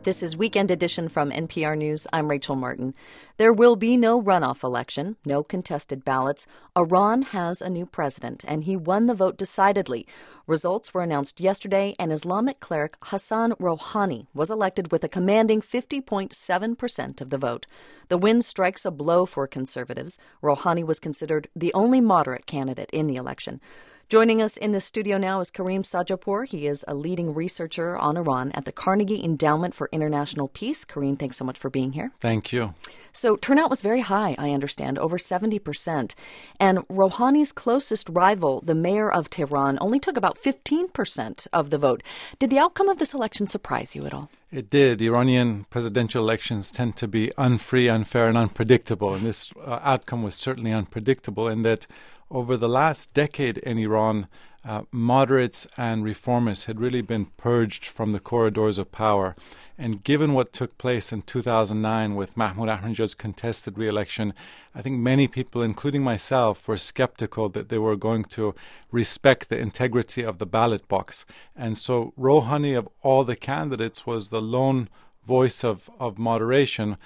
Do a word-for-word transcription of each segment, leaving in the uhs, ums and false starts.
This is Weekend Edition from N P R News. I'm Rachel Martin. There will be no runoff election, no contested ballots. Iran has a new president, and he won the vote decidedly. Results were announced yesterday, and Islamic cleric Hassan Rouhani was elected with a commanding fifty point seven percent of the vote. The win strikes a blow for conservatives. Rouhani was considered the only moderate candidate in the election. Joining us in the studio now is Kareem Sadjadpour. He is a leading researcher on Iran at the Carnegie Endowment for International Peace. Kareem, thanks so much for being here. Thank you. So turnout was very high, I understand, over seventy percent. And Rouhani's closest rival, the mayor of Tehran, only took about fifteen percent of the vote. Did the outcome of this election surprise you at all? It did. Iranian presidential elections tend to be unfree, unfair, and unpredictable. And this uh, outcome was certainly unpredictable in that over the last decade in Iran, uh, moderates and reformists had really been purged from the corridors of power. And given what took place in two thousand nine with Mahmoud Ahmadinejad's contested re-election, I think many people, including myself, were skeptical that they were going to respect the integrity of the ballot box. And so Rouhani, of all the candidates, was the lone voice of, of moderation.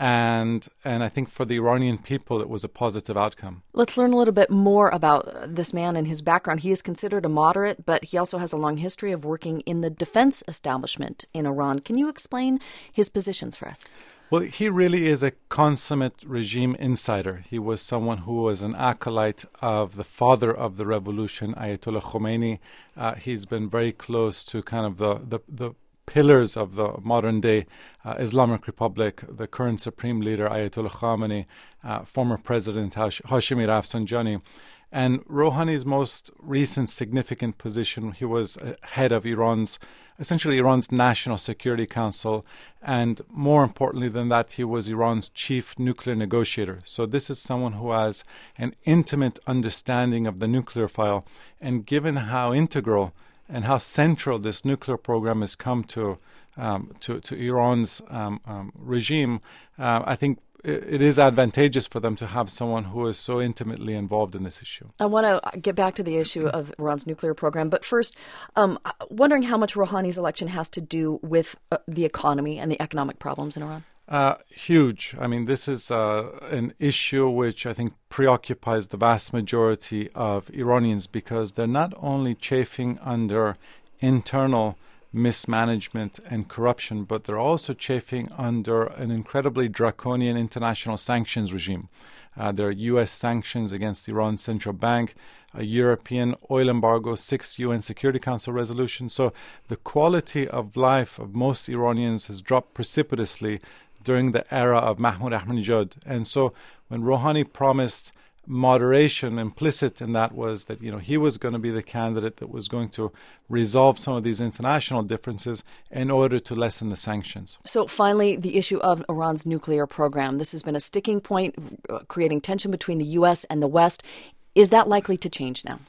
And and I think for the Iranian people, it was a positive outcome. Let's learn a little bit more about this man and his background. He is considered a moderate, but he also has a long history of working in the defense establishment in Iran. Can you explain his positions for us? Well, he really is a consummate regime insider. He was someone who was an acolyte of the father of the revolution, Ayatollah Khomeini. Uh, he's been very close to kind of the the, the pillars of the modern-day uh, Islamic Republic, the current supreme leader, Ayatollah Khamenei, uh, former President Hash- Hashemi Rafsanjani. And Rouhani's most recent significant position, he was uh, head of Iran's, essentially Iran's National Security Council, and more importantly than that, he was Iran's chief nuclear negotiator. So this is someone who has an intimate understanding of the nuclear file, and given how integral and how central this nuclear program has come to um, to, to Iran's um, um, regime, uh, I think it, it is advantageous for them to have someone who is so intimately involved in this issue. I want to get back to the issue of Iran's nuclear program, but first, um, wondering how much Rouhani's election has to do with uh, the economy and the economic problems in Iran. Uh, huge. I mean, this is uh, an issue which I think preoccupies the vast majority of Iranians because they're not only chafing under internal mismanagement and corruption, but they're also chafing under an incredibly draconian international sanctions regime. Uh, there are U S sanctions against Iran's central bank, a European oil embargo, six U N Security Council resolutions. So the quality of life of most Iranians has dropped precipitously during the era of Mahmoud Ahmadinejad. And so when Rouhani promised moderation, implicit in that was that, you know, he was going to be the candidate that was going to resolve some of these international differences in order to lessen the sanctions. So finally, the issue of Iran's nuclear program. This has been a sticking point, uh, creating tension between the U S and the West. Is that likely to change now?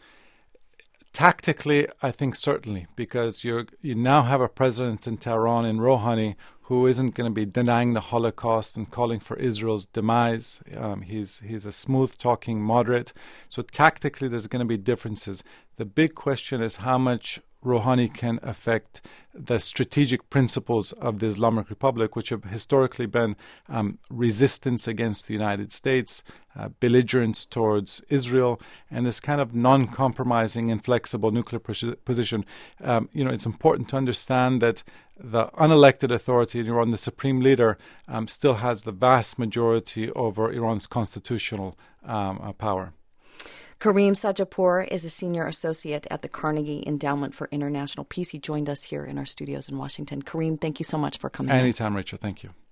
Tactically, I think certainly, because you you now have a president in Tehran, in Rouhani, who isn't going to be denying the Holocaust and calling for Israel's demise. Um, he's he's a smooth-talking moderate. So tactically, there's going to be differences. The big question is how much Rouhani can affect the strategic principles of the Islamic Republic, which have historically been um, resistance against the United States, uh, belligerence towards Israel, and this kind of non-compromising, inflexible nuclear pos- position. Um, you know, it's important to understand that the unelected authority in Iran, the supreme leader, um, still has the vast majority over Iran's constitutional um, uh, power. Kareem Sadjadpour is a senior associate at the Carnegie Endowment for International Peace. He joined us here in our studios in Washington. Kareem, thank you so much for coming. Anytime, Rachel. Thank you.